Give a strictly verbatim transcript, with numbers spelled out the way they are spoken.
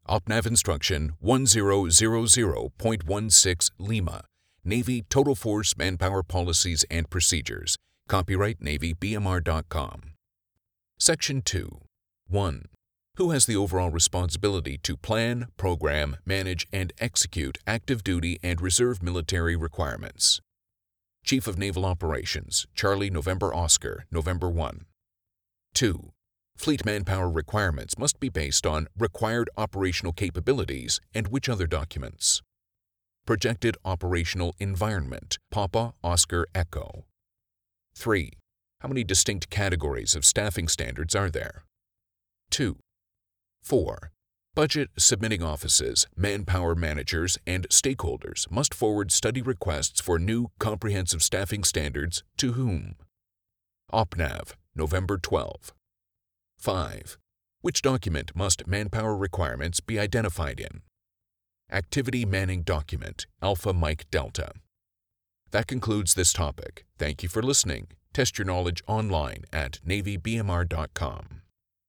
OPNAV Instruction one zero zero zero point one six Lima, Navy Total Force Manpower Policies and Procedures, copyright Navy B M R dot com. Section two. one. Who has the overall responsibility to plan, program, manage, and execute active duty and reserve military requirements? Chief of Naval Operations, Charlie November Oscar, November first. two. Fleet manpower requirements must be based on required operational capabilities and which other documents? Projected Operational Environment, Papa Oscar Echo. three. How many distinct categories of staffing standards are there? two. four. Budget submitting offices, manpower managers, and stakeholders must forward study requests for new comprehensive staffing standards to whom? OPNAV, November twelfth. five. Which document must manpower requirements be identified in? Activity Manning Document, Alpha Mike Delta. That concludes this topic. Thank you for listening. Test your knowledge online at Navy B M R dot com.